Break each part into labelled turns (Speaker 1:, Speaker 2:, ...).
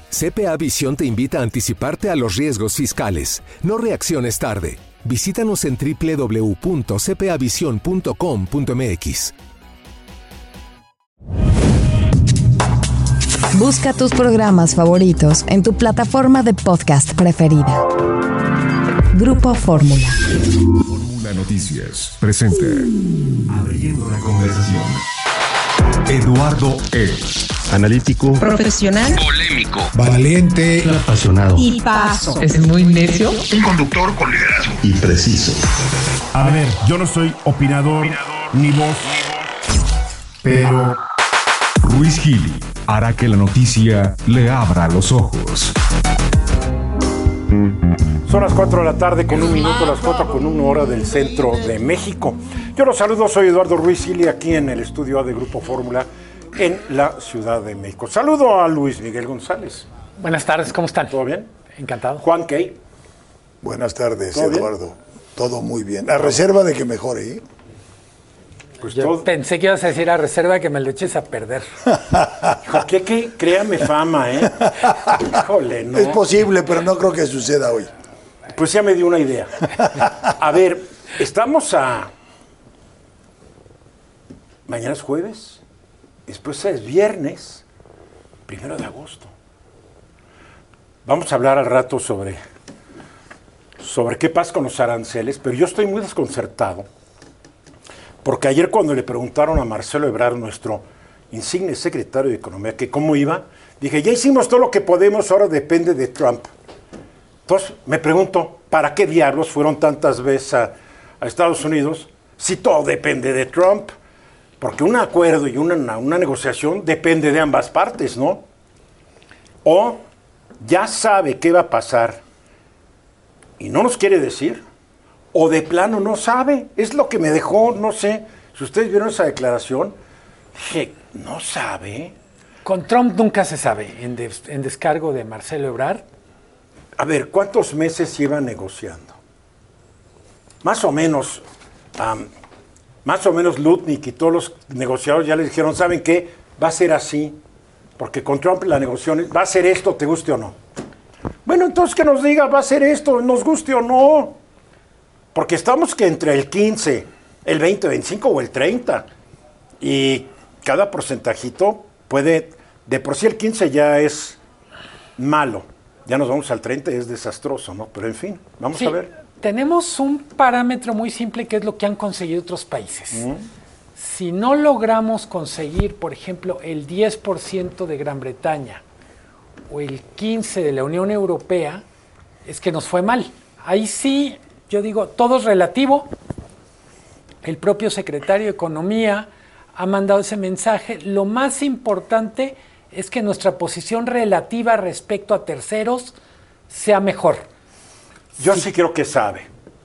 Speaker 1: CPA Visión te invita a anticiparte a los riesgos fiscales. No reacciones tarde. Visítanos en www.cpavision.com.mx.
Speaker 2: Busca tus programas favoritos en tu plataforma de podcast preferida. Grupo Fórmula.
Speaker 3: Fórmula Noticias presenta Abriendo la conversación. Eduardo E.
Speaker 4: Analítico,
Speaker 5: profesional,
Speaker 6: polémico,
Speaker 4: valiente,
Speaker 5: apasionado y paso.
Speaker 2: Es muy necio.
Speaker 6: un conductor con liderazgo
Speaker 4: y preciso.
Speaker 7: A ver, yo no soy opinador, ni voz, pero
Speaker 3: Ruiz Gili hará que la noticia le abra los ojos.
Speaker 7: son las 4 de la tarde con un minuto, las 4 con 1 hora del centro de México. Yo los saludo, soy Eduardo Ruiz Gili, aquí en el estudio de Grupo Fórmula en la Ciudad de México. Saludo a Luis Miguel González.
Speaker 8: Buenas tardes, ¿cómo están?
Speaker 7: ¿Todo bien?
Speaker 8: Encantado.
Speaker 7: Juan Key.
Speaker 9: Buenas tardes,
Speaker 7: ¿Todo bien?
Speaker 9: Eduardo. Todo muy bien. A reserva de que mejore, ¿eh?
Speaker 7: Pues
Speaker 8: Yo
Speaker 7: todo.
Speaker 8: pensé que ibas a decir a reserva de que me lo eches a perder.
Speaker 7: Hijo, ¿qué? Créame fama, ¿eh? Híjole, no.
Speaker 9: Es posible, pero no creo que suceda hoy.
Speaker 7: Pues ya me dio una idea. A ver, estamos a... Mañana es jueves, después es viernes, 1 de agosto. Vamos a hablar al rato sobre qué pasa con los aranceles, pero yo estoy muy desconcertado, porque ayer cuando le preguntaron a Marcelo Ebrard, nuestro insigne secretario de Economía, que cómo iba, dije, ya hicimos todo lo que podemos, ahora depende de Trump. Entonces me pregunto, ¿para qué diablos fueron tantas veces a Estados Unidos si todo depende de Trump? Porque un acuerdo y una negociación depende de ambas partes, ¿no? O ya sabe qué va a pasar y no nos quiere decir, o de plano no sabe. Es lo que me dejó, no sé, si ustedes vieron esa declaración, dije, no sabe.
Speaker 8: Con Trump nunca se sabe, en descargo de Marcelo Ebrard.
Speaker 7: A ver, ¿cuántos meses llevan negociando? Más o menos Lutnick y todos los negociadores ya les dijeron, ¿saben qué? Va a ser así, porque con Trump la negociación va a ser esto, te guste o no. Bueno, entonces que nos diga, va a ser esto, nos guste o no. Porque estamos que entre el 15, el 20, 25 o el 30. Y cada porcentajito puede, de por sí el 15 ya es malo. Ya nos vamos al 30 y es desastroso, ¿no? Pero en fin, vamos a ver.
Speaker 8: Tenemos un parámetro muy simple que es lo que han conseguido otros países. Si no logramos conseguir, por ejemplo, el 10% de Gran Bretaña o el 15% de la Unión Europea, es que nos fue mal. Ahí sí, yo digo, todo es relativo. El propio secretario de Economía ha mandado ese mensaje. Lo más importante es que nuestra posición relativa respecto a terceros sea mejor.
Speaker 7: Yo sí creo que sabe.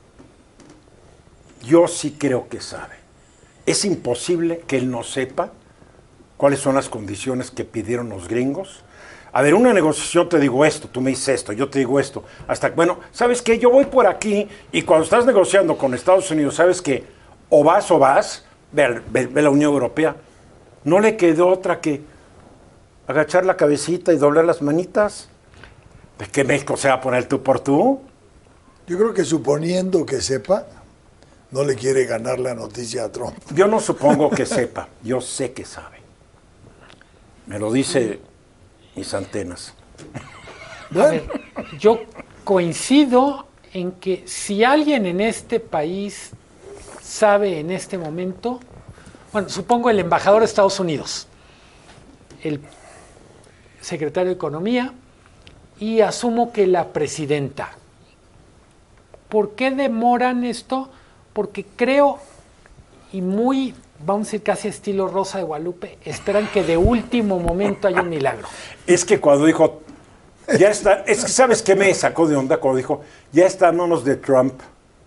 Speaker 7: Yo sí creo que sabe. Es imposible que él no sepa cuáles son las condiciones que pidieron los gringos. A ver, una negociación te digo esto, tú me dices esto, yo te digo esto. Hasta, bueno, ¿sabes qué? Yo voy por aquí y cuando estás negociando con Estados Unidos, ¿sabes qué? O vas, ve la Unión Europea. No le quedó otra que agachar la cabecita y doblar las manitas. ¿De qué México se va a poner tú por tú?
Speaker 9: Yo creo que suponiendo que sepa, no le quiere ganar la noticia a Trump.
Speaker 7: Yo no supongo que sepa, yo sé que sabe. Me lo dice mis antenas.
Speaker 8: A ver, yo coincido en que si alguien en este país sabe en este momento, bueno, supongo el embajador de Estados Unidos, el secretario de Economía y asumo que la presidenta. ¿Por qué demoran esto? Porque creo, y muy, vamos a decir casi estilo Rosa de Guadalupe, esperan que de último momento haya un milagro.
Speaker 7: Es que cuando dijo, ya está, es que ¿sabes qué me sacó de onda? Cuando dijo, ya está en manos de Trump.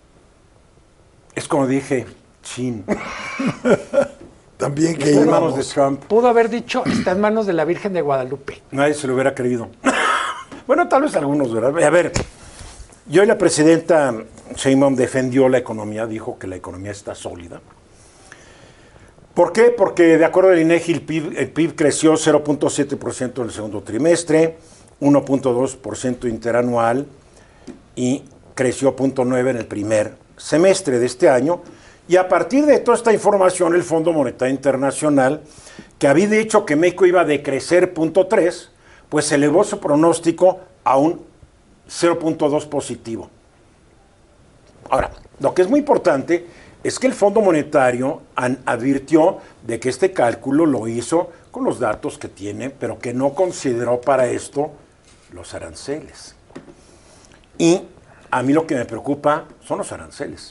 Speaker 7: Es como dije, chin.
Speaker 9: También que
Speaker 7: Está en manos
Speaker 9: íbamos.
Speaker 7: de Trump.
Speaker 8: Pudo haber dicho, está en manos de la Virgen de Guadalupe.
Speaker 7: Nadie se lo hubiera creído. Bueno, tal vez algunos, ¿verdad? A ver, yo y la presidenta Sheinbaum defendió la economía, dijo que la economía está sólida. ¿Por qué? Porque de acuerdo al INEGI el PIB creció 0.7% en el segundo trimestre, 1.2% interanual y creció 0.9% en el primer semestre de este año. Y a partir de toda esta información, el Fondo Monetario Internacional, que había dicho que México iba a decrecer 0.3%, pues elevó su pronóstico a un 0.2% positivo. Ahora, lo que es muy importante es que el Fondo Monetario advirtió de que este cálculo lo hizo con los datos que tiene, pero que no consideró para esto los aranceles. Y a mí lo que me preocupa son los aranceles.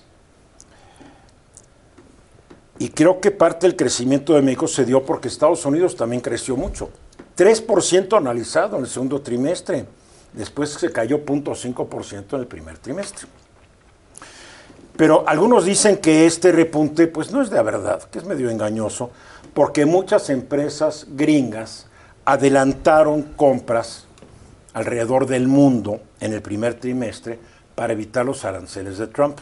Speaker 7: Y creo que parte del crecimiento de México se dio porque Estados Unidos también creció mucho. 3% analizado en el segundo trimestre. Después se cayó 0.5% en el primer trimestre. Pero algunos dicen que este repunte pues no es de verdad, que es medio engañoso, porque muchas empresas gringas adelantaron compras alrededor del mundo en el primer trimestre para evitar los aranceles de Trump.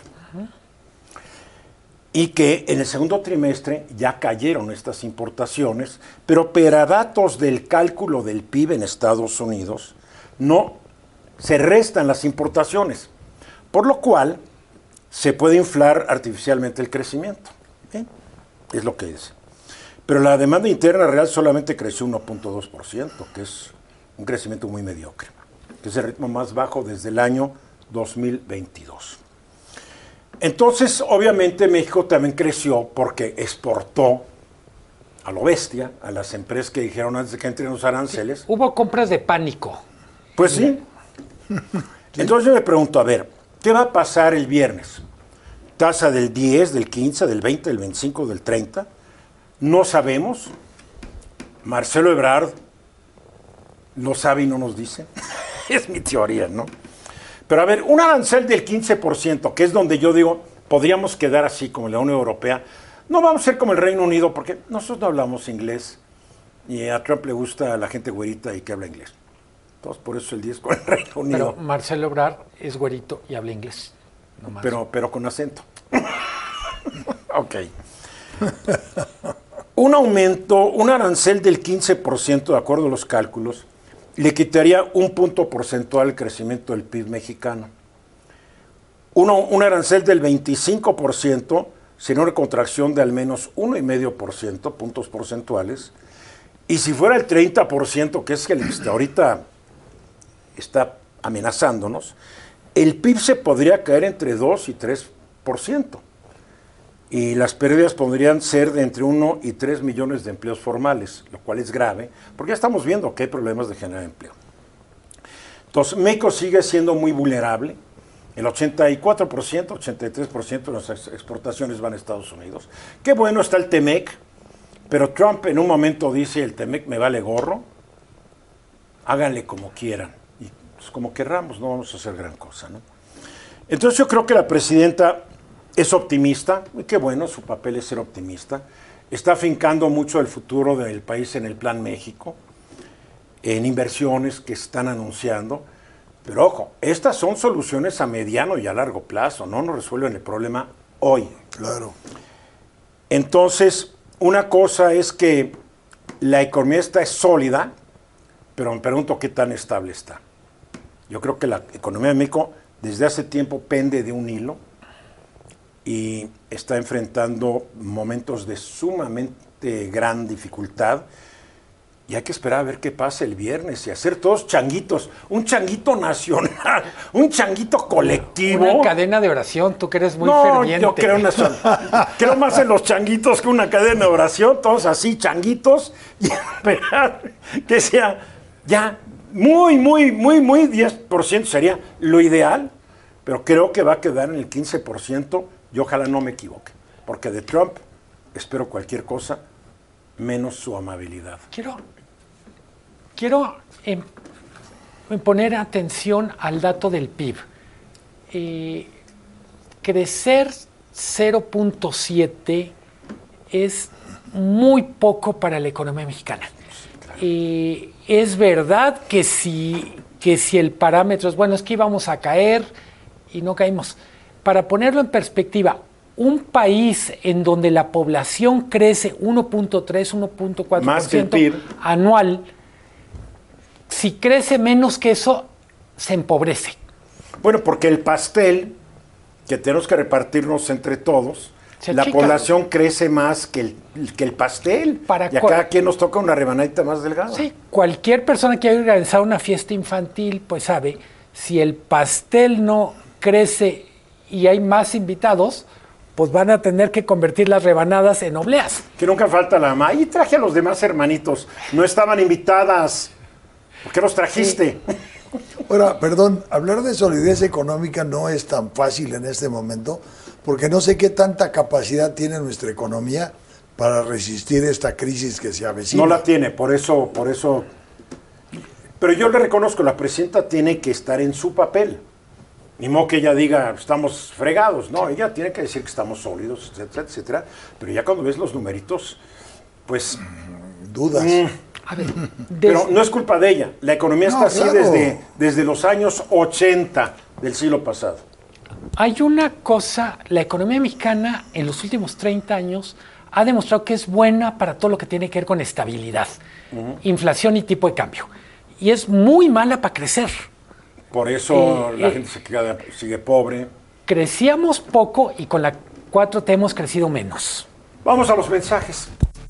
Speaker 7: Y que en el segundo trimestre ya cayeron estas importaciones, pero para datos del cálculo del PIB en Estados Unidos no se restan las importaciones, por lo cual se puede inflar artificialmente el crecimiento. ¿Sí? Es lo que dice. Pero la demanda interna real solamente creció 1.2%, que es un crecimiento muy mediocre, que es el ritmo más bajo desde el año 2022. Entonces, obviamente, México también creció porque exportó a lo bestia a las empresas que dijeron antes de que entren los aranceles.
Speaker 8: Sí, hubo compras de pánico.
Speaker 7: Pues sí. Entonces yo me pregunto, a ver, ¿qué va a pasar el viernes? ¿Tasa del 10, del 15, del 20, del 25, del 30? No sabemos. Marcelo Ebrard lo sabe y no nos dice. Es mi teoría, ¿no? Pero a ver, un arancel del 15%, que es donde yo digo, podríamos quedar así como la Unión Europea. No vamos a ser como el Reino Unido, porque nosotros no hablamos inglés. Y a Trump le gusta a la gente güerita y que habla inglés. Entonces, por eso el 10 con el Reino Unido.
Speaker 8: Pero Marcelo Ebrard es güerito y habla inglés. No
Speaker 7: pero con acento. Ok. Un aumento, un arancel del 15%, de acuerdo a los cálculos, le quitaría un punto porcentual al crecimiento del PIB mexicano. Un arancel del 25% sería una contracción de al menos 1,5%, puntos porcentuales. Y si fuera el 30%, que es el que ahorita está amenazándonos, el PIB se podría caer entre 2 y 3%. Y las pérdidas podrían ser de entre 1 y 3 millones de empleos formales, lo cual es grave, porque ya estamos viendo que hay problemas de generar empleo. Entonces, México sigue siendo muy vulnerable. El 84%, 83% de nuestras exportaciones van a Estados Unidos. Qué bueno está el TEMEC, pero Trump en un momento dice, el TEMEC me vale gorro, háganle como quieran. Y pues, como querramos, no vamos a hacer gran cosa, ¿no? Entonces yo creo que la presidenta es optimista, y qué bueno, su papel es ser optimista. Está afincando mucho el futuro del país en el Plan México, en inversiones que están anunciando. Pero ojo, estas son soluciones a mediano y a largo plazo, no nos resuelven el problema hoy.
Speaker 9: Claro.
Speaker 7: Entonces, una cosa es que la economía está sólida, pero me pregunto qué tan estable está. Yo creo que la economía de México desde hace tiempo pende de un hilo y está enfrentando momentos de sumamente gran dificultad. Y hay que esperar a ver qué pasa el viernes y hacer todos changuitos, un changuito nacional, un changuito colectivo.
Speaker 8: Una cadena de oración, tú que eres muy ferviente.
Speaker 7: Yo creo más en los changuitos que una cadena de oración, todos así changuitos, y esperar que sea ya muy 10% sería lo ideal, pero creo que va a quedar en el 15% y ojalá no me equivoque, porque de Trump espero cualquier cosa menos su amabilidad.
Speaker 8: Quiero poner atención al dato del PIB. Crecer 0.7 es muy poco para la economía mexicana. Sí, claro. Es verdad que si el parámetro es, bueno, es que íbamos a caer y no caímos. Para ponerlo en perspectiva, un país en donde la población crece 1.3, 1.4% anual, si crece menos que eso, se empobrece.
Speaker 7: Bueno, porque el pastel que tenemos que repartirnos entre todos, la población crece más que el pastel. Y a cada quien nos toca una rebanadita más delgada.
Speaker 8: Sí, cualquier persona que haya organizado una fiesta infantil, pues sabe, si el pastel no crece y hay más invitados, pues van a tener que convertir las rebanadas en obleas.
Speaker 7: Que nunca falta la mamá. Y traje a los demás hermanitos. No estaban invitadas. ¿Por qué los trajiste?
Speaker 9: Ahora, perdón, hablar de solidez económica no es tan fácil en este momento, porque no sé qué tanta capacidad tiene nuestra economía para resistir esta crisis que se avecina.
Speaker 7: No la tiene, por eso. Pero yo le reconozco, la presidenta tiene que estar en su papel. Ni modo que ella diga, estamos fregados. No, ella tiene que decir que estamos sólidos, etcétera, etcétera. Pero ya cuando ves los numeritos, pues...
Speaker 9: dudas.
Speaker 8: A ver,
Speaker 7: pero no es culpa de ella. La economía está así desde los años 80 del siglo pasado.
Speaker 8: Hay una cosa, la economía mexicana en los últimos 30 años ha demostrado que es buena para todo lo que tiene que ver con estabilidad, inflación y tipo de cambio. Y es muy mala para crecer.
Speaker 7: Por eso la gente sigue pobre.
Speaker 8: Crecíamos poco y con la 4T hemos crecido menos.
Speaker 7: Vamos a los mensajes.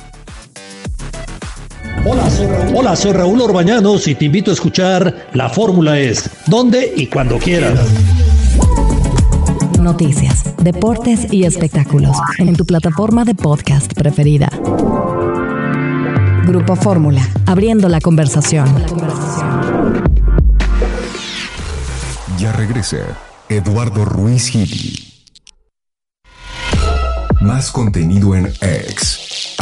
Speaker 6: Hola, soy Raúl Orbañanos y te invito a escuchar La Fórmula Es, donde y cuando quieras.
Speaker 2: Noticias, deportes y espectáculos en tu plataforma de podcast preferida. Grupo Fórmula, abriendo la conversación.
Speaker 3: Ya regresa Eduardo Ruiz Gili. Más contenido en X,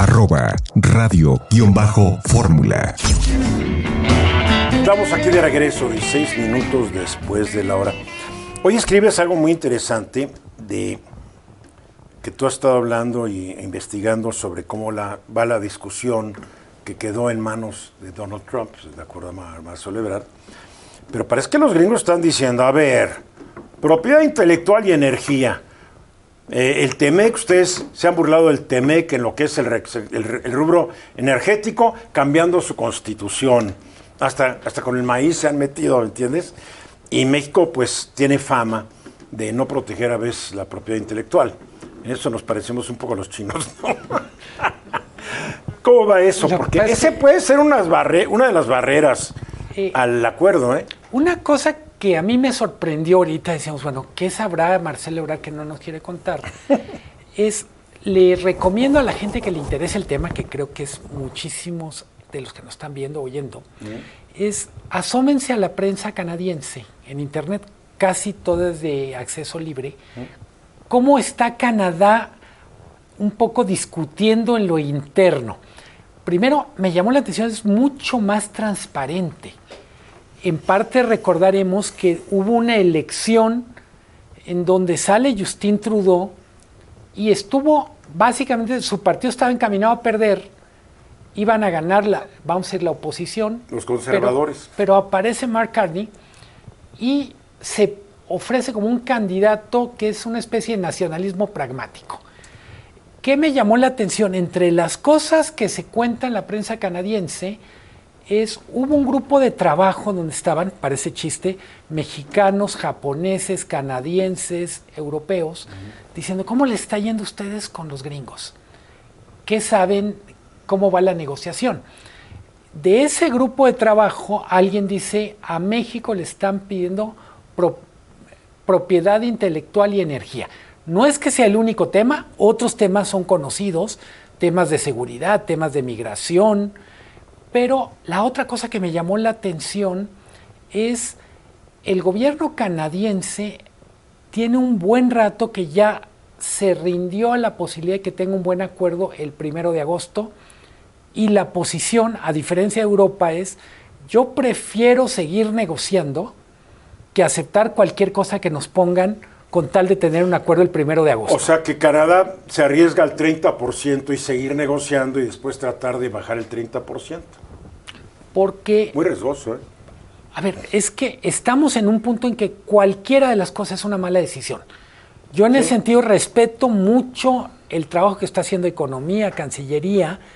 Speaker 3: @radio_fórmula.
Speaker 7: Estamos aquí de regreso, 16 minutos después de la hora. Hoy escribes algo muy interesante de que tú has estado hablando e investigando sobre cómo va la discusión que quedó en manos de Donald Trump, de acuerdo a Marcelo Ebrard. Pero parece que los gringos están diciendo, a ver, propiedad intelectual y energía. El TEMEC, ustedes se han burlado del TEMEC en lo que es el rubro energético, cambiando su constitución. Hasta con el maíz se han metido, ¿entiendes? Y México, pues, tiene fama de no proteger a veces la propiedad intelectual. En eso nos parecemos un poco a los chinos, ¿no? ¿Cómo va eso? Porque ese puede ser una de las barreras al acuerdo, ¿eh?
Speaker 8: Una cosa que a mí me sorprendió ahorita, decíamos, bueno, ¿qué sabrá Marcelo Ebrard que no nos quiere contar? Le recomiendo a la gente que le interese el tema, que creo que es muchísimos de los que nos están viendo, oyendo, asómense a la prensa canadiense. En internet casi todo es de acceso libre. ¿Cómo está Canadá un poco discutiendo en lo interno? Primero, me llamó la atención, es mucho más transparente. En parte recordaremos que hubo una elección en donde sale Justin Trudeau y estuvo, básicamente, su partido estaba encaminado a perder, iban a ganar vamos a decir, la oposición.
Speaker 7: Los conservadores.
Speaker 8: Pero aparece Mark Carney y se ofrece como un candidato que es una especie de nacionalismo pragmático. ¿Qué me llamó la atención? Entre las cosas que se cuentan en la prensa canadiense, hubo un grupo de trabajo donde estaban, parece chiste, mexicanos, japoneses, canadienses, europeos, diciendo, ¿cómo le está yendo a ustedes con los gringos? ¿Qué saben? ¿Cómo va la negociación? De ese grupo de trabajo, alguien dice, a México le están pidiendo propiedad intelectual y energía. No es que sea el único tema, otros temas son conocidos, temas de seguridad, temas de migración, pero la otra cosa que me llamó la atención es el gobierno canadiense tiene un buen rato que ya se rindió a la posibilidad de que tenga un buen acuerdo el 1 de agosto y la posición, a diferencia de Europa, es yo prefiero seguir negociando que aceptar cualquier cosa que nos pongan con tal de tener un acuerdo el 1 de agosto.
Speaker 7: O sea que Canadá se arriesga al 30% y seguir negociando y después tratar de bajar el 30%.
Speaker 8: Porque...
Speaker 7: Muy riesgoso, ¿eh?
Speaker 8: A ver, es que estamos en un punto en que cualquiera de las cosas es una mala decisión. Yo en ese sentido respeto mucho el trabajo que está haciendo Economía, Cancillería,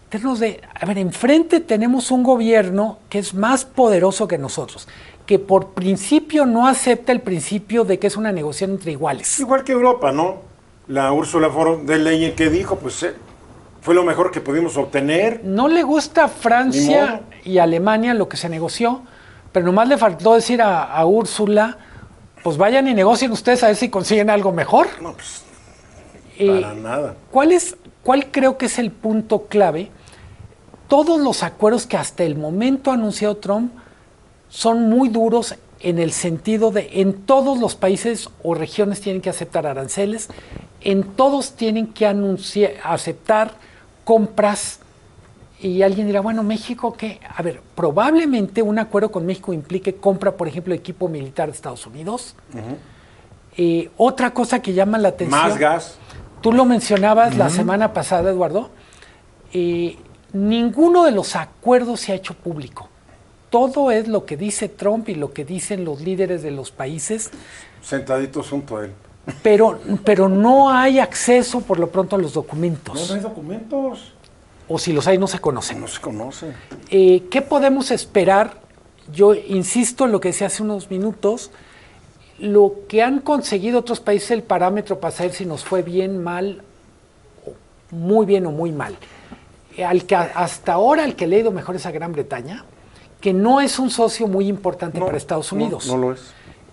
Speaker 8: términos de, a ver, enfrente tenemos un gobierno que es más poderoso que nosotros, que por principio no acepta el principio de que es una negociación entre iguales.
Speaker 7: Igual que Europa, ¿no? La Ursula von der Leyen que dijo, pues fue lo mejor que pudimos obtener.
Speaker 8: No le gusta a Francia y Alemania lo que se negoció, pero nomás le faltó decir a Úrsula, pues vayan y negocien ustedes a ver si consiguen algo mejor.
Speaker 7: No, pues para nada.
Speaker 8: ¿Cuál creo que es el punto clave? Todos los acuerdos que hasta el momento ha anunciado Trump son muy duros en el sentido de en todos los países o regiones tienen que aceptar aranceles, en todos tienen que aceptar compras. Y alguien dirá, bueno, ¿México qué? A ver, probablemente un acuerdo con México implique compra, por ejemplo, de equipo militar de Estados Unidos. Otra cosa que llama la atención...
Speaker 7: Más gas.
Speaker 8: Tú lo mencionabas la semana pasada, Eduardo. Ninguno de los acuerdos se ha hecho público. Todo es lo que dice Trump y lo que dicen los líderes de los países.
Speaker 7: Sentaditos junto a él.
Speaker 8: Pero no hay acceso por lo pronto a los documentos.
Speaker 7: No hay documentos.
Speaker 8: O si los hay, no se conocen.
Speaker 7: No se conocen.
Speaker 8: ¿Qué podemos esperar? Yo insisto en lo que decía hace unos minutos. Lo que han conseguido otros países, el parámetro para saber si nos fue bien, mal, muy bien o muy mal. Hasta ahora el que le ha ido mejor es a Gran Bretaña, que no es un socio muy importante para Estados Unidos.
Speaker 7: No lo es.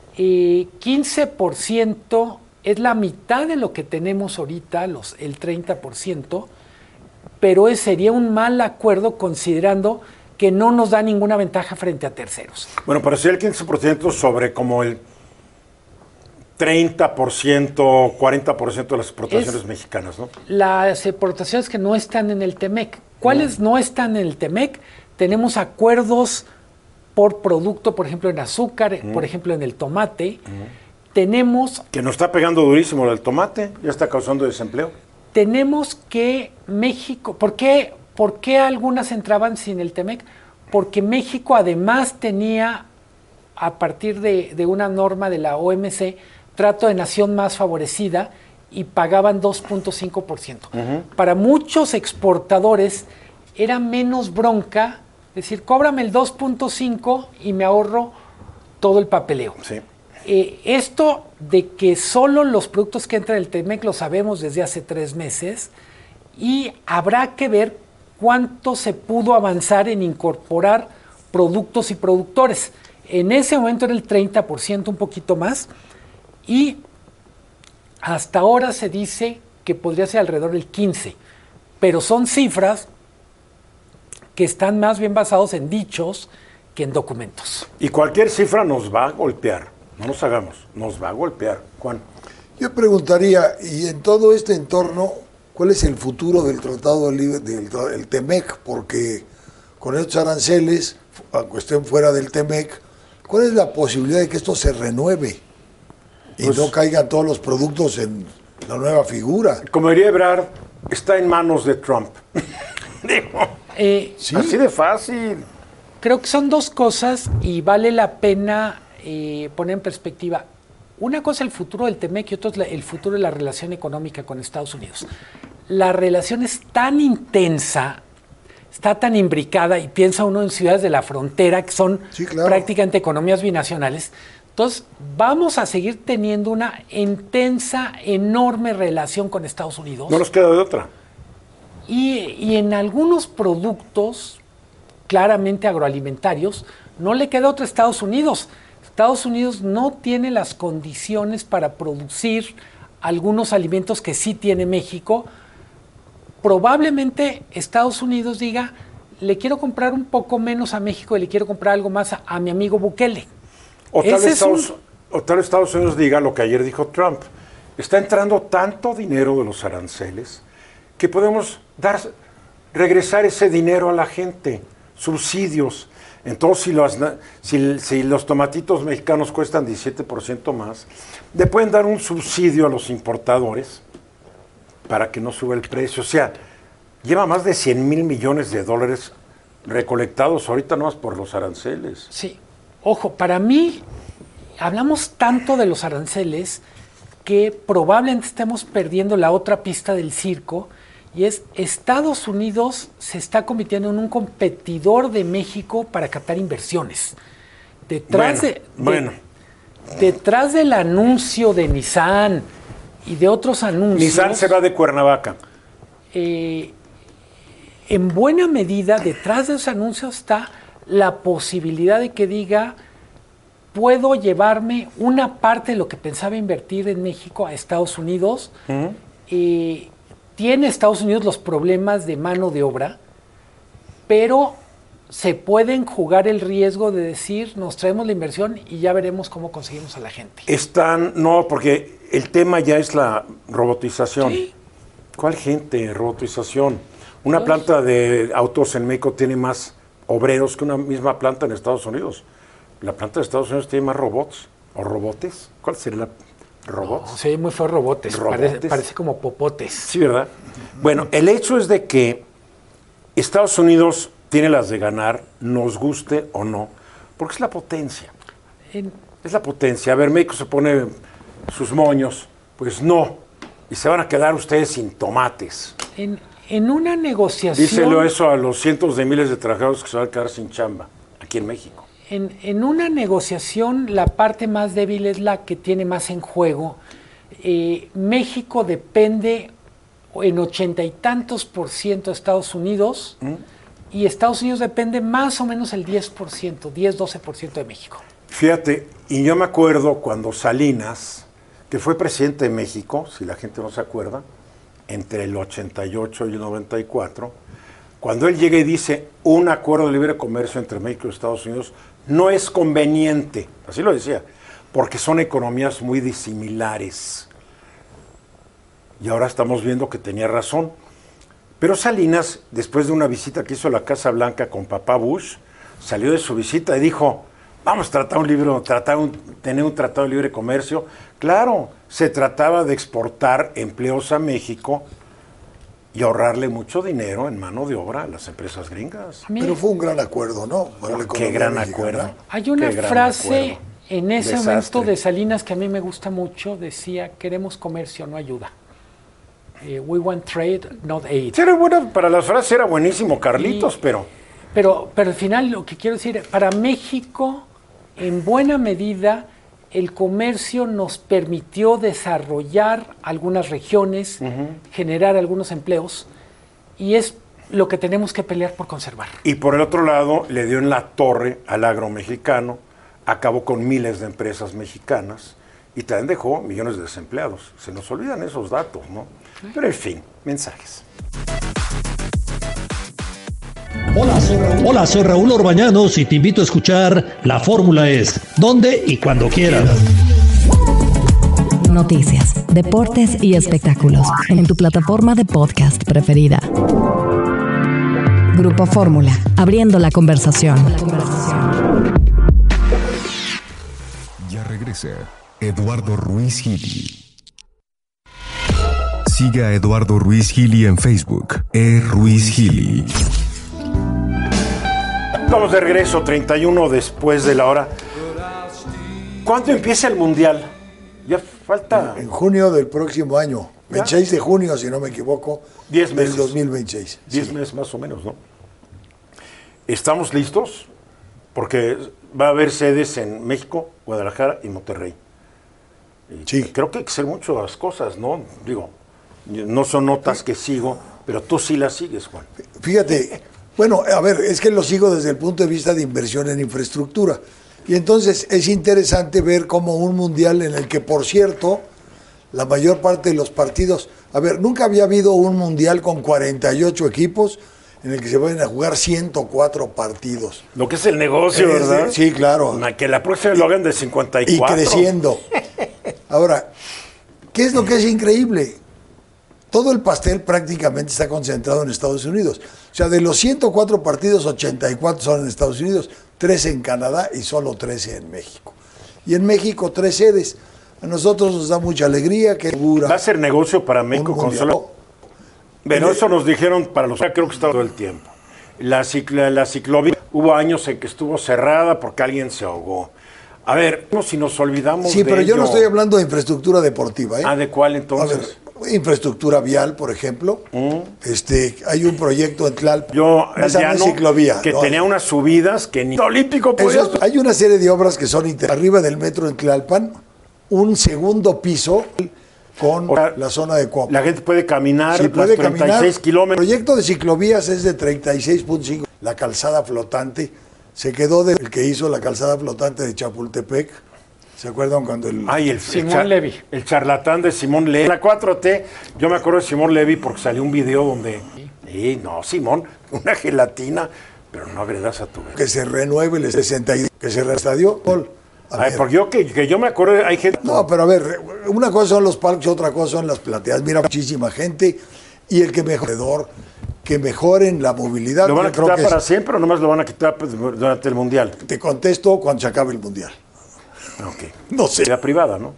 Speaker 8: 15% es la mitad de lo que tenemos ahorita, el 30%, pero sería un mal acuerdo considerando que no nos da ninguna ventaja frente a terceros.
Speaker 7: Bueno, pero sí el 15% sobre como el 30%, 40% de las exportaciones mexicanas, ¿no?
Speaker 8: Las exportaciones que no están en el TEMEC. ¿Cuáles no están en el TEMEC? Tenemos acuerdos por producto, por ejemplo, en azúcar, por ejemplo, en el tomate. Tenemos...
Speaker 7: Que nos está pegando durísimo el tomate, ya está causando desempleo.
Speaker 8: Tenemos que México... ¿Por qué algunas entraban sin el TEMEC? Porque México además tenía, a partir de una norma de la OMC, trato de nación más favorecida y pagaban 2.5%. Para muchos exportadores era menos bronca, es decir, cóbrame el 2.5 y me ahorro todo el papeleo.
Speaker 7: Sí.
Speaker 8: Esto de que solo los productos que entran en el TEMEC lo sabemos desde hace 3 meses y habrá que ver cuánto se pudo avanzar en incorporar productos y productores. En ese momento era el 30%, un poquito más, y hasta ahora se dice que podría ser alrededor del 15%, pero son cifras que están más bien basados en dichos que en documentos.
Speaker 7: Y cualquier cifra nos va a golpear, no nos hagamos, nos va a golpear. Juan.
Speaker 9: Yo preguntaría, y en todo este entorno, ¿cuál es el futuro del Tratado del TEMEC? Porque con estos aranceles, aunque estén fuera del TEMEC, ¿cuál es la posibilidad de que esto se renueve y no caigan todos los productos en la nueva figura?
Speaker 7: Como diría Ebrard, está en manos de Trump.
Speaker 9: ¿Sí?
Speaker 7: Así de fácil.
Speaker 8: Creo que son dos cosas y vale la pena poner en perspectiva. Una cosa es el futuro del TEMEC y otra es el futuro de la relación económica con Estados Unidos. La relación es tan intensa, está tan imbricada, y piensa uno en ciudades de la frontera que son prácticamente economías binacionales. Entonces, vamos a seguir teniendo una intensa, enorme relación con Estados Unidos.
Speaker 7: No nos queda de otra.
Speaker 8: Y en algunos productos, claramente agroalimentarios, no le queda otra a Estados Unidos. Estados Unidos no tiene las condiciones para producir algunos alimentos que sí tiene México. Probablemente Estados Unidos diga, le quiero comprar un poco menos a México y le quiero comprar algo más a mi amigo Bukele.
Speaker 7: O tal vez Estados Unidos diga lo que ayer dijo Trump. Está entrando tanto dinero de los aranceles que podemos regresar ese dinero a la gente, subsidios. Entonces, si los tomatitos mexicanos cuestan 17% más, le pueden dar un subsidio a los importadores para que no suba el precio. O sea, lleva más de 100,000 millones de dólares recolectados ahorita nomás por los aranceles.
Speaker 8: Sí. Ojo, para mí, hablamos tanto de los aranceles que probablemente estemos perdiendo la otra pista del circo, y es Estados Unidos se está convirtiendo en un competidor de México para captar inversiones. Detrás del anuncio de Nissan y de otros anuncios...
Speaker 7: Nissan se va de Cuernavaca.
Speaker 8: En buena medida, detrás de esos anuncios está la posibilidad de que diga, puedo llevarme una parte de lo que pensaba invertir en México a Estados Unidos. Tiene Estados Unidos los problemas de mano de obra, pero se pueden jugar el riesgo de decir, nos traemos la inversión y ya veremos cómo conseguimos a la gente.
Speaker 7: No, porque el tema ya es la robotización.
Speaker 8: Sí.
Speaker 7: ¿Cuál gente? Robotización. Una planta de autos en México tiene más obreros que una misma planta en Estados Unidos. La planta de Estados Unidos tiene más robots o robotes. ¿Cuál sería la robots?
Speaker 8: No, sí, muy feo robotes. Parece como popotes.
Speaker 7: Sí, ¿verdad? Bueno, el hecho es de que Estados Unidos tiene las de ganar, nos guste o no, porque es la potencia. Es la potencia. A ver, México se pone sus moños, pues no. Y se van a quedar ustedes sin tomates.
Speaker 8: En una negociación...
Speaker 7: Díselo eso a los cientos de miles de trabajadores que se van a quedar sin chamba aquí en México.
Speaker 8: En una negociación, la parte más débil es la que tiene más en juego. México depende en 80 y tantos % de Estados Unidos, y Estados Unidos depende más o menos el 10%, 10-12% de México.
Speaker 7: Fíjate, y yo me acuerdo cuando Salinas, que fue presidente de México, si la gente no se acuerda, entre el 88 y el 94, cuando él llega y dice, un acuerdo de libre comercio entre México y Estados Unidos no es conveniente, así lo decía, porque son economías muy disimilares. Y ahora estamos viendo que tenía razón. Pero Salinas, después de una visita que hizo a la Casa Blanca con papá Bush, salió de su visita y dijo, vamos a tratar tener un tratado de libre comercio. Claro, se trataba de exportar empleos a México y ahorrarle mucho dinero en mano de obra a las empresas gringas.
Speaker 9: Pero fue un gran acuerdo, ¿no?
Speaker 7: Qué gran acuerdo.
Speaker 8: Hay una frase en ese momento de Salinas que a mí me gusta mucho, decía, queremos comercio, no ayuda. We want trade, not aid.
Speaker 7: Sí, era bueno, para las frases era buenísimo, Carlitos,
Speaker 8: pero al final lo que quiero decir, para México, en buena medida, el comercio nos permitió desarrollar algunas regiones, generar algunos empleos, y es lo que tenemos que pelear por conservar.
Speaker 7: Y por el otro lado, le dio en la torre al agro mexicano, acabó con miles de empresas mexicanas, y también dejó millones de desempleados. Se nos olvidan esos datos, ¿no? Pero en fin, mensajes.
Speaker 6: Hola, soy Raúl Orbañanos y te invito a escuchar La Fórmula Es, donde y cuando quieras.
Speaker 2: Noticias, deportes y espectáculos en tu plataforma de podcast preferida. Grupo Fórmula, abriendo la conversación.
Speaker 3: Ya regresa Eduardo Ruiz Gili. Siga a Eduardo Ruiz Gili en Facebook, Ruiz Gili.
Speaker 7: Estamos de regreso, 31 después de la hora. ¿Cuándo empieza el Mundial? Ya falta...
Speaker 9: En junio del próximo año, 26 de junio, si no me equivoco,
Speaker 7: 10 meses.
Speaker 9: del 2026.
Speaker 7: 10 meses más o menos, ¿no? ¿Estamos listos? Porque va a haber sedes en México, Guadalajara y Monterrey. Y
Speaker 9: sí.
Speaker 7: Creo que hay que hacer muchas cosas, ¿no? Digo, no son notas que sigo, pero tú sí las sigues, Juan.
Speaker 9: Fíjate, bueno, a ver, es que lo sigo desde el punto de vista de inversión en infraestructura. Y entonces es interesante ver cómo un mundial en el que, por cierto, la mayor parte de los partidos... A ver, nunca había habido un mundial con 48 equipos en el que se vayan a jugar 104 partidos.
Speaker 7: Lo que es el negocio, ¿verdad?
Speaker 9: Sí, claro.
Speaker 7: Que la próxima lo hagan de 54.
Speaker 9: Y creciendo. Ahora, ¿qué es lo que es increíble? Todo el pastel prácticamente está concentrado en Estados Unidos. O sea, de los 104 partidos, 84 son en Estados Unidos, 13 en Canadá y solo 13 en México. Y en México 3 sedes. A nosotros nos da mucha alegría que...
Speaker 7: Va a ser negocio para México con solo... Pero eso nos dijeron para los... Creo que está todo el tiempo. La ciclovía, hubo años en que estuvo cerrada porque alguien se ahogó. A ver, si nos olvidamos de
Speaker 9: Sí, pero yo
Speaker 7: ello.
Speaker 9: no estoy hablando de infraestructura deportiva, ¿eh?
Speaker 7: ¿De cuál entonces?
Speaker 9: A ver, Infraestructura vial, por ejemplo. Hay un proyecto en Tlalpan.
Speaker 7: Esa no es ciclovía, que tenía unas subidas que ni olímpico podía.
Speaker 9: Hay una serie de obras que son arriba del metro en Tlalpan, un segundo piso con la zona de Cuauhtémoc.
Speaker 7: La gente puede caminar puede 36 kilómetros.
Speaker 9: El proyecto de ciclovías es de 36.5. La calzada flotante se quedó del que hizo la calzada flotante de Chapultepec. ¿Se acuerdan cuando
Speaker 8: Simón Levy.
Speaker 7: El charlatán de Simón Levy. La 4T, yo me acuerdo de Simón Levy porque salió un video donde... Simón, una gelatina, pero no agredas a tu vez.
Speaker 9: Que se renueve el 62, que se restadió.
Speaker 7: Porque que yo me acuerdo, hay gente...
Speaker 9: No, pero a ver, una cosa son los parques, otra cosa son las plateadas. Mira, muchísima gente y el que mejoren la movilidad.
Speaker 7: ¿Lo van a quitar para siempre o nomás lo van a quitar durante el Mundial?
Speaker 9: Te contesto cuando se acabe el Mundial.
Speaker 7: Ok.
Speaker 9: No sé.
Speaker 7: La privada, ¿no?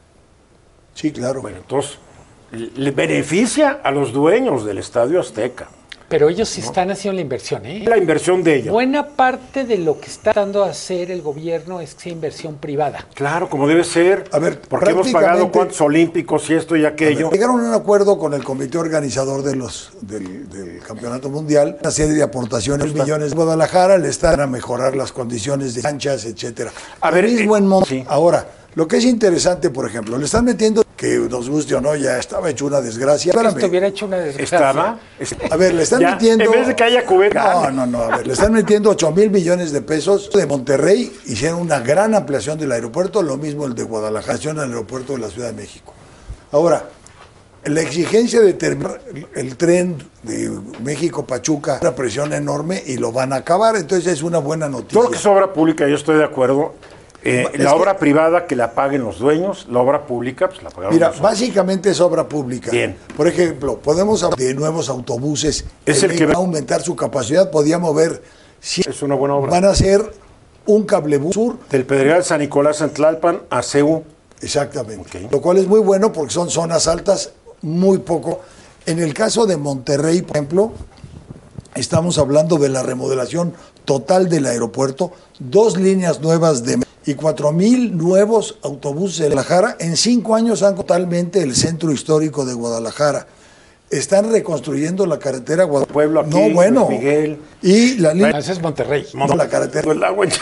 Speaker 9: Sí, claro.
Speaker 7: Bueno, entonces, le beneficia a los dueños del Estadio Azteca.
Speaker 8: Pero ellos sí están haciendo la inversión, ¿eh?
Speaker 7: La inversión de ellos.
Speaker 8: Buena parte de lo que está tratando de hacer el gobierno es que sea inversión privada.
Speaker 7: Claro, como debe ser.
Speaker 9: A ver,
Speaker 7: porque hemos pagado cuántos olímpicos y esto y aquello.
Speaker 9: Llegaron a un acuerdo con el comité organizador del Campeonato Mundial, una serie de aportaciones, millones de Guadalajara, le están a mejorar las condiciones de canchas, etcétera. Sí. Ahora, lo que es interesante, por ejemplo, le están metiendo, que nos guste o no, ya estaba hecho una desgracia.
Speaker 8: Esto hubiera hecho una desgracia.
Speaker 9: A ver, le están metiendo...
Speaker 7: En vez de que haya cubeta.
Speaker 9: No, a ver, le están metiendo 8,000 millones de pesos. De Monterrey hicieron una gran ampliación del aeropuerto, lo mismo el de Guadalajara, el aeropuerto de la Ciudad de México. Ahora, la exigencia de terminar el tren de México-Pachuca, una presión enorme y lo van a acabar, entonces es una buena noticia.
Speaker 7: Todo lo que es obra pública, yo estoy de acuerdo. La obra privada que la paguen los dueños, la obra pública pues la pagamos nosotros.
Speaker 9: Básicamente es obra pública.
Speaker 7: Bien.
Speaker 9: Por ejemplo, podemos hablar de nuevos autobuses.
Speaker 7: Es el que va
Speaker 9: a aumentar su capacidad, podía mover...
Speaker 7: Es una buena obra.
Speaker 9: Van a hacer un cablebús sur.
Speaker 7: Del Pedregal San Nicolás en Tlalpan a CEU.
Speaker 9: Exactamente.
Speaker 7: Okay.
Speaker 9: Lo cual es muy bueno porque son zonas altas, muy poco. En el caso de Monterrey, por ejemplo, estamos hablando de la remodelación total del aeropuerto, 2 líneas nuevas y 4,000 nuevos autobuses de Guadalajara. En 5 años han totalmente el centro histórico de Guadalajara. Están reconstruyendo la carretera
Speaker 7: Pueblo aquí, Miguel.
Speaker 9: Y la línea...
Speaker 8: Ese es Monterrey.
Speaker 9: La carretera...
Speaker 7: El agua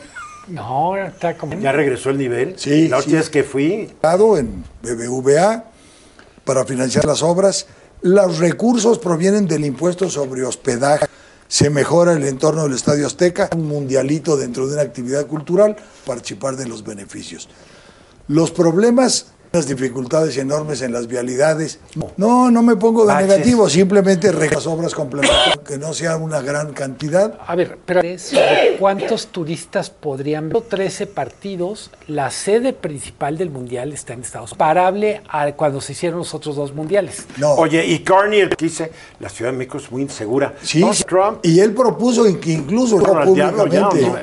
Speaker 8: No, está como...
Speaker 7: ¿Ya regresó el nivel?
Speaker 9: Sí.
Speaker 7: La última vez que fui...
Speaker 9: En BBVA para financiar las obras. Los recursos provienen del impuesto sobre hospedaje. Se mejora el entorno del Estadio Azteca, un mundialito dentro de una actividad cultural, participar de los beneficios. Los problemas, las dificultades enormes en las vialidades. No me pongo de negativo, simplemente las obras complementarias, que no sea una gran cantidad.
Speaker 8: A ver, pero ¿cuántos turistas podrían ver? 13 partidos, la sede principal del Mundial está en Estados Unidos, comparable a cuando se hicieron los otros 2 mundiales.
Speaker 9: No.
Speaker 7: Oye, y Carney, el que dice, la Ciudad de México es muy insegura.
Speaker 9: Sí, Trump, y él propuso que incluso públicamente.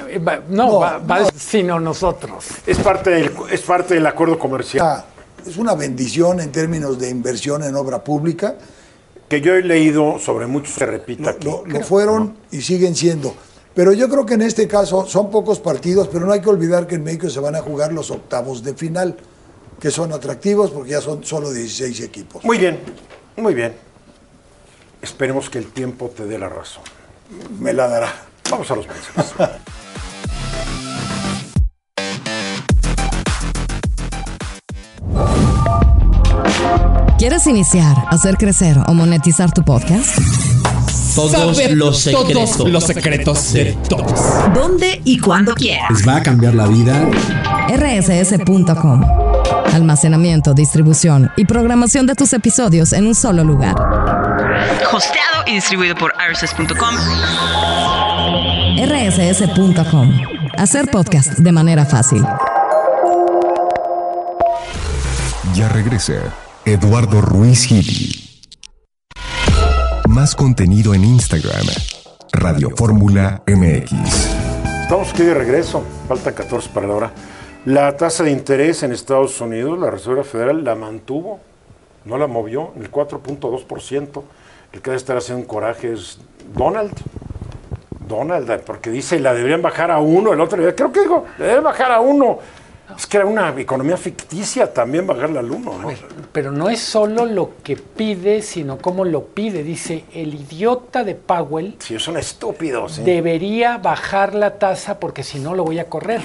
Speaker 8: Sino nosotros.
Speaker 7: Es parte del acuerdo comercial.
Speaker 9: Es una bendición en términos de inversión en obra pública.
Speaker 7: Que yo he leído sobre muchos, se repita aquí.
Speaker 9: Lo fueron y siguen siendo. Pero yo creo que en este caso son pocos partidos, pero no hay que olvidar que en México se van a jugar los octavos de final, que son atractivos porque ya son solo 16 equipos.
Speaker 7: Muy bien, muy bien. Esperemos que el tiempo te dé la razón.
Speaker 9: Me la dará.
Speaker 7: Vamos a los mensajes.
Speaker 2: ¿Quieres iniciar, hacer crecer o monetizar tu podcast?
Speaker 5: Todos los secretos de todos.
Speaker 10: ¿Dónde y cuándo quieras?
Speaker 4: Les va a cambiar la vida.
Speaker 2: rss.com. Almacenamiento, distribución y programación de tus episodios en un solo lugar.
Speaker 10: Hosteado y distribuido por rss.com.
Speaker 2: rss.com. Hacer podcast de manera fácil.
Speaker 3: Ya regresa Eduardo Ruiz Gili. Más contenido en Instagram. Radio Fórmula MX.
Speaker 7: Estamos aquí de regreso. Faltan 14 para la hora. La tasa de interés en Estados Unidos, la Reserva Federal la mantuvo, no la movió, en el 4.2%. El que debe estar haciendo un coraje es Donald, porque dice la deberían bajar a 1, el otro creo que dijo, le deben bajar a 1. Es que era una economía ficticia también bajarle al 1, ¿no?
Speaker 8: Pero no es solo lo que pide, sino cómo lo pide. Dice, el idiota de Powell
Speaker 7: Sí, es un estúpido, sí.
Speaker 8: debería bajar la tasa porque si no lo voy a correr.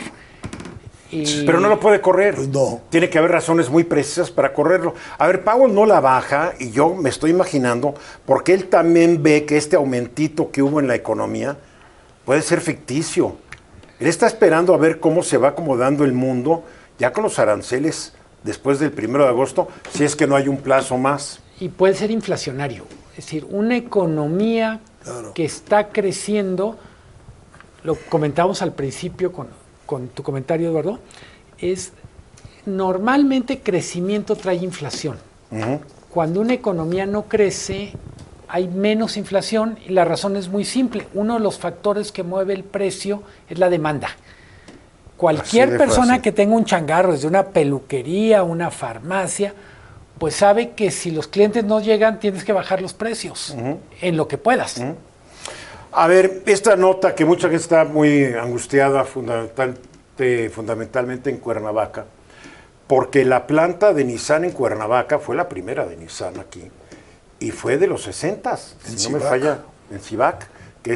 Speaker 7: Pero no lo puede correr.
Speaker 9: Pues no.
Speaker 7: Tiene que haber razones muy precisas para correrlo. A ver, Powell no la baja y yo me estoy imaginando porque él también ve que este aumentito que hubo en la economía puede ser ficticio. Él está esperando a ver cómo se va acomodando el mundo ya con los aranceles después del 1 de agosto, si es que no hay un plazo más.
Speaker 8: Y puede ser inflacionario. Es decir, una economía que está creciendo, lo comentamos al principio con tu comentario, Eduardo, es normalmente crecimiento trae inflación. Cuando una economía no crece, hay menos inflación y la razón es muy simple. Uno de los factores que mueve el precio es la demanda. Cualquier persona que tenga un changarro, desde una peluquería, una farmacia, pues sabe que si los clientes no llegan, tienes que bajar los precios en lo que puedas.
Speaker 7: A ver, esta nota que mucha gente está muy angustiada fundamentalmente en Cuernavaca, porque la planta de Nissan en Cuernavaca fue la primera de Nissan aquí, y fue de los 60s, si no me falla, en Cibac,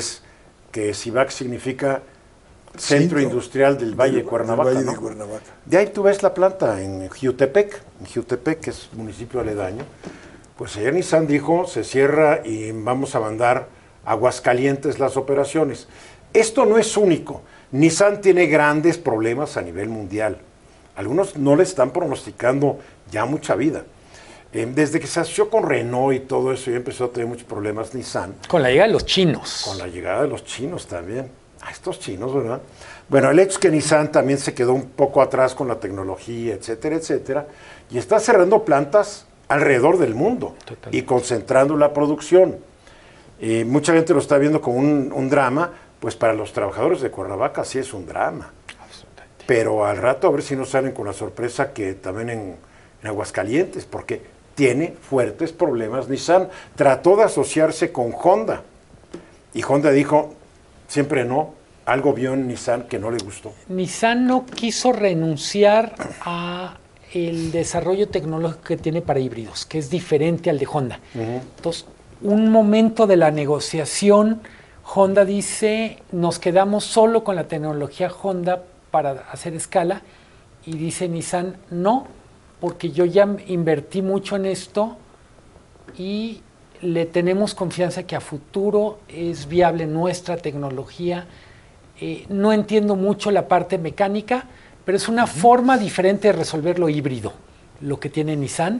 Speaker 7: que Cibac significa Centro Industrial del Valle de Cuernavaca.
Speaker 9: Valle
Speaker 7: ¿no?
Speaker 9: de Cuernavaca.
Speaker 7: De ahí tú ves la planta en Jiutepec, que es municipio aledaño. Pues ayer Nissan dijo, se cierra y vamos a mandar a Aguascalientes las operaciones. Esto no es único. Nissan tiene grandes problemas a nivel mundial. Algunos no le están pronosticando ya mucha vida. Desde que se asoció con Renault y todo eso, ya empezó a tener muchos problemas Nissan.
Speaker 8: Con la llegada de los chinos.
Speaker 7: Con la llegada de los chinos también. Estos chinos, ¿verdad? Bueno, el hecho es que Nissan también se quedó un poco atrás con la tecnología, etcétera, etcétera, y está cerrando plantas alrededor del mundo y concentrando la producción. Mucha gente lo está viendo como un drama, pues para los trabajadores de Cuernavaca sí es un drama. Pero al rato a ver si no salen con la sorpresa que también en Aguascalientes, porque tiene fuertes problemas. Nissan trató de asociarse con Honda y Honda dijo, siempre no, algo vio en Nissan que no le gustó.
Speaker 8: Nissan no quiso renunciar a el desarrollo tecnológico que tiene para híbridos, que es diferente al de Honda. Entonces, un momento de la negociación, Honda dice, nos quedamos solo con la tecnología Honda para hacer escala, y dice Nissan, no, porque yo ya invertí mucho en esto y le tenemos confianza que a futuro es viable nuestra tecnología. No entiendo mucho la parte mecánica, pero es una forma diferente de resolver lo híbrido, lo que tiene Nissan,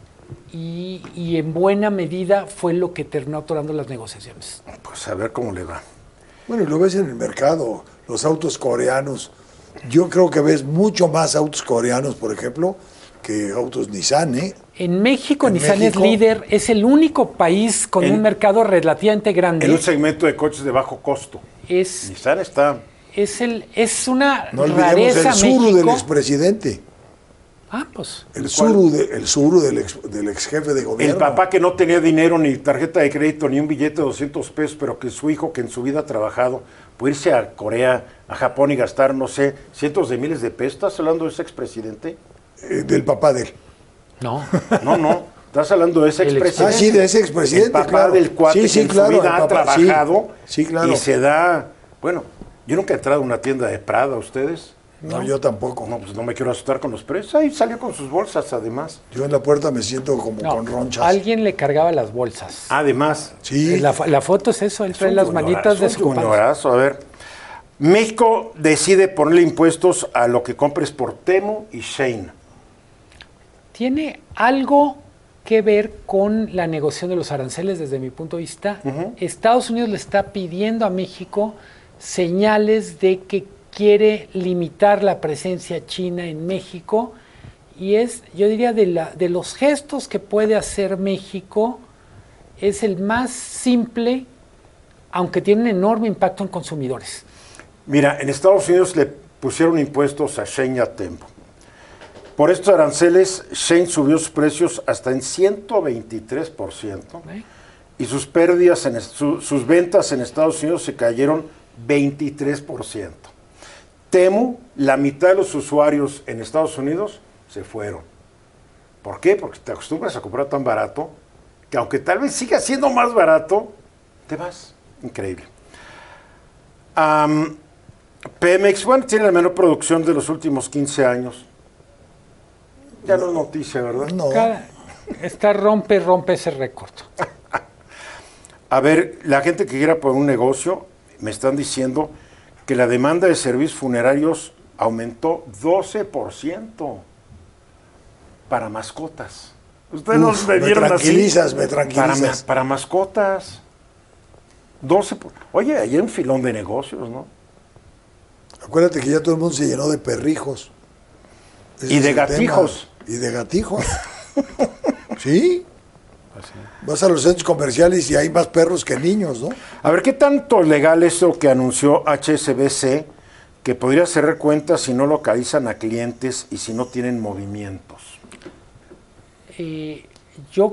Speaker 8: y en buena medida fue lo que terminó atorando las negociaciones.
Speaker 7: Pues a ver cómo le va.
Speaker 9: Bueno, lo ves en el mercado, los autos coreanos. Yo creo que ves mucho más autos coreanos, por ejemplo, que autos Nissan, ¿eh?
Speaker 8: En México, Nissan es líder, es el único país con un mercado relativamente grande.
Speaker 7: En un segmento de coches de bajo costo. Nissan está...
Speaker 8: Es una
Speaker 9: no olvidemos
Speaker 8: rareza
Speaker 9: el Tsuru
Speaker 8: México.
Speaker 9: del expresidente.
Speaker 8: Pues.
Speaker 9: El Tsuru del ex jefe de gobierno.
Speaker 7: El papá que no tenía dinero, ni tarjeta de crédito, ni un billete de 200 pesos, pero que su hijo, que en su vida ha trabajado, puede irse a Corea, a Japón y gastar, no sé, cientos de miles de pesos. ¿Estás hablando de ese expresidente?
Speaker 9: Del papá de él.
Speaker 8: No.
Speaker 7: No. Estás hablando de ese expresidente.
Speaker 9: Sí, de ese expresidente.
Speaker 7: El papá
Speaker 9: claro.
Speaker 7: del cuate que en su vida ha trabajado
Speaker 9: claro.
Speaker 7: y se da... Bueno, yo nunca he entrado a una tienda de Prada, ¿ustedes?
Speaker 9: No, yo tampoco.
Speaker 7: No, pues no me quiero asustar con los precios. Ahí salió con sus bolsas, además.
Speaker 9: Yo en la puerta me siento como con ronchas.
Speaker 8: Alguien le cargaba las bolsas.
Speaker 7: Además.
Speaker 9: Sí.
Speaker 8: La foto es eso, él trae las manitas de su compadre.
Speaker 7: A ver, México decide ponerle impuestos a lo que compres por Temu y Shein.
Speaker 8: Tiene algo que ver con la negociación de los aranceles desde mi punto de vista. Estados Unidos le está pidiendo a México señales de que quiere limitar la presencia china en México, y es, yo diría, de los gestos que puede hacer México, es el más simple, aunque tiene un enorme impacto en consumidores.
Speaker 7: Mira, en Estados Unidos le pusieron impuestos a Shein y a Temu. Por estos aranceles, Shein subió sus precios hasta en 123%, y sus pérdidas, sus ventas en Estados Unidos se cayeron 23%. Temu, la mitad de los usuarios en Estados Unidos se fueron. ¿Por qué? Porque te acostumbras a comprar tan barato que aunque tal vez siga siendo más barato, te vas. Increíble. Pemex, bueno, tiene la menor producción de los últimos 15 años. Ya no es noticia, ¿verdad?
Speaker 9: No.
Speaker 8: Está rompe ese récord.
Speaker 7: A ver, la gente que quiera poner un negocio, me están diciendo que la demanda de servicios funerarios aumentó 12% para mascotas. Ustedes nos vendieron así.
Speaker 9: Me tranquilizas.
Speaker 7: Para mascotas. 12%. Oye, ahí hay un filón de negocios, ¿no?
Speaker 9: Acuérdate que ya todo el mundo se llenó de perrijos.
Speaker 7: Y de gatijos.
Speaker 9: Y de gatijos. ¿Sí? Vas a los centros comerciales y hay más perros que niños, ¿no?
Speaker 7: A ver, ¿qué tanto legal es lo que anunció HSBC, que podría cerrar cuentas si no localizan a clientes y si no tienen movimientos?
Speaker 8: Yo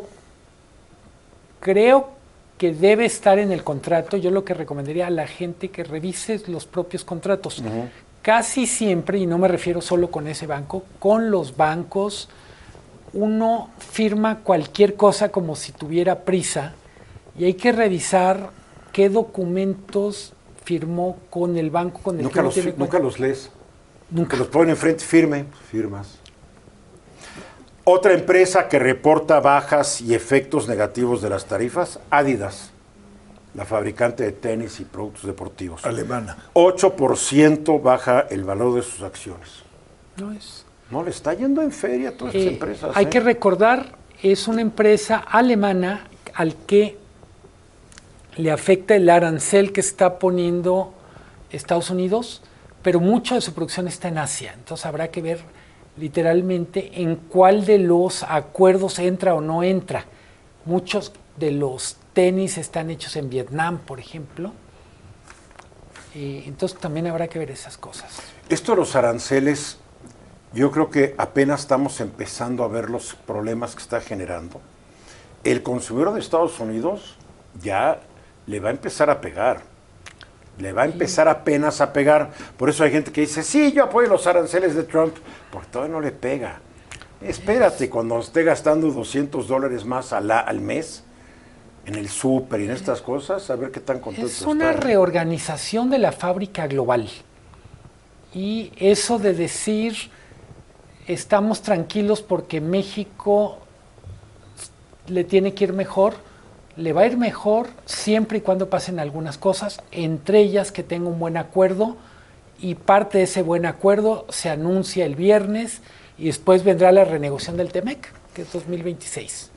Speaker 8: creo que debe estar en el contrato. Yo lo que recomendaría a la gente que revise los propios contratos. Uh-huh. Casi siempre, y no me refiero solo con ese banco, con los bancos, uno firma cualquier cosa como si tuviera prisa y hay que revisar qué documentos firmó con el banco con el
Speaker 7: nunca los lees. Nunca los ponen enfrente, firmas. Otra empresa que reporta bajas y efectos negativos de las tarifas, Adidas, la fabricante de tenis y productos deportivos.
Speaker 9: Alemana.
Speaker 7: 8% baja el valor de sus acciones.
Speaker 8: No
Speaker 7: le está yendo en feria a todas estas empresas.
Speaker 8: Hay que recordar, es una empresa alemana al que le afecta el arancel que está poniendo Estados Unidos, pero mucha de su producción está en Asia. Entonces habrá que ver literalmente en cuál de los acuerdos entra o no entra. Muchos de los tenis están hechos en Vietnam, por ejemplo. Entonces también habrá que ver esas cosas.
Speaker 7: Esto de los aranceles, yo creo que apenas estamos empezando a ver los problemas que está generando. El consumidor de Estados Unidos ya le va a empezar a pegar. Le va a empezar apenas a pegar. Por eso hay gente que dice, sí, yo apoyo los aranceles de Trump, porque todavía no le pega. Espérate, cuando esté gastando $200 más al mes en el súper y en estas cosas, a ver qué tan contento está.
Speaker 8: Es una reorganización de la fábrica global. Y eso de decir, estamos tranquilos porque México le tiene que ir mejor, le va a ir mejor siempre y cuando pasen algunas cosas, entre ellas que tenga un buen acuerdo, y parte de ese buen acuerdo se anuncia el viernes y después vendrá la renegociación del TEMEC, que es 2026.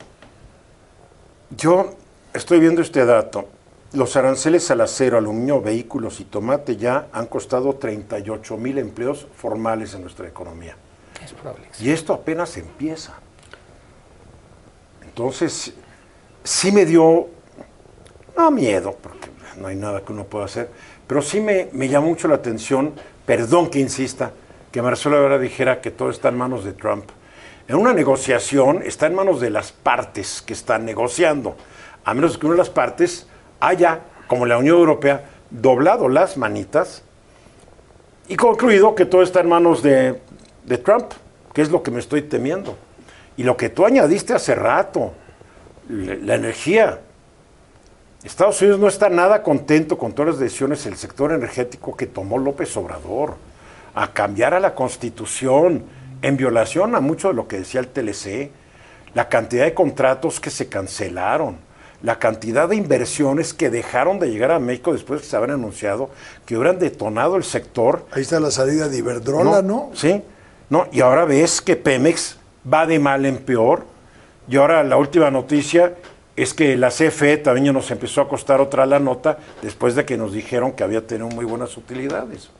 Speaker 7: Yo estoy viendo este dato. Los aranceles al acero, aluminio, vehículos y tomate ya han costado 38,000 empleos formales en nuestra economía.
Speaker 8: Es probable.
Speaker 7: Y esto apenas empieza. Entonces, sí me dio, no miedo, porque no hay nada que uno pueda hacer, pero sí me llamó mucho la atención, perdón que insista, que Marcelo Ebrard dijera que todo está en manos de Trump. En una negociación está en manos de las partes que están negociando, a menos que una de las partes haya, como la Unión Europea, doblado las manitas y concluido que todo está en manos de Trump, que es lo que me estoy temiendo. Y lo que tú añadiste hace rato, la energía. Estados Unidos no está nada contento con todas las decisiones del sector energético que tomó López Obrador, a cambiar a la Constitución, en violación a mucho de lo que decía el TLC, la cantidad de contratos que se cancelaron, la cantidad de inversiones que dejaron de llegar a México después que se habían anunciado que hubieran detonado el sector.
Speaker 9: Ahí está la salida de Iberdrola, ¿no?
Speaker 7: Sí, no, y ahora ves que Pemex va de mal en peor, y ahora la última noticia es que la CFE también ya nos empezó a costar otra la nota después de que nos dijeron que había tenido muy buenas utilidades.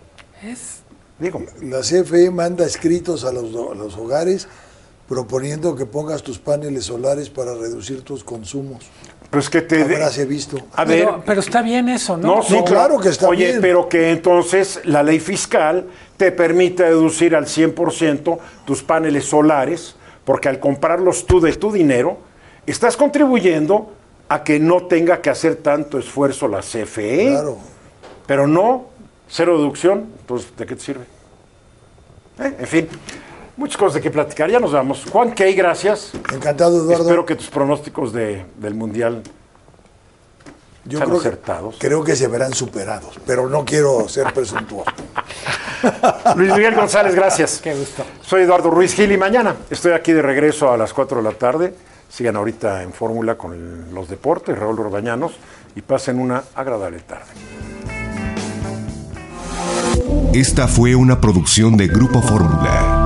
Speaker 9: La CFE manda escritos a los hogares proponiendo que pongas tus paneles solares para reducir tus consumos.
Speaker 7: Pues que te
Speaker 9: habráse visto.
Speaker 7: A ver,
Speaker 8: pero está bien eso, ¿no?
Speaker 7: No, sí,
Speaker 9: claro que está bien.
Speaker 7: Oye, pero que entonces la ley fiscal te permite deducir al 100% tus paneles solares, porque al comprarlos tú de tu dinero, estás contribuyendo a que no tenga que hacer tanto esfuerzo la CFE.
Speaker 9: Claro.
Speaker 7: Pero no, cero deducción, entonces, ¿de qué te sirve? En fin, muchas cosas de qué platicar. Ya nos vamos. Juan Key, gracias.
Speaker 9: Encantado, Eduardo.
Speaker 7: Espero que tus pronósticos del Mundial sean acertados.
Speaker 9: Creo que se verán superados, pero no quiero ser presuntuoso.
Speaker 7: Luis Miguel González, gracias.
Speaker 8: Qué gusto.
Speaker 7: Soy Eduardo Ruiz Gil y mañana estoy aquí de regreso a las 4 de la tarde. Sigan ahorita en Fórmula con los deportes, Raúl Orbañanos, y pasen una agradable tarde.
Speaker 3: Esta fue una producción de Grupo Fórmula.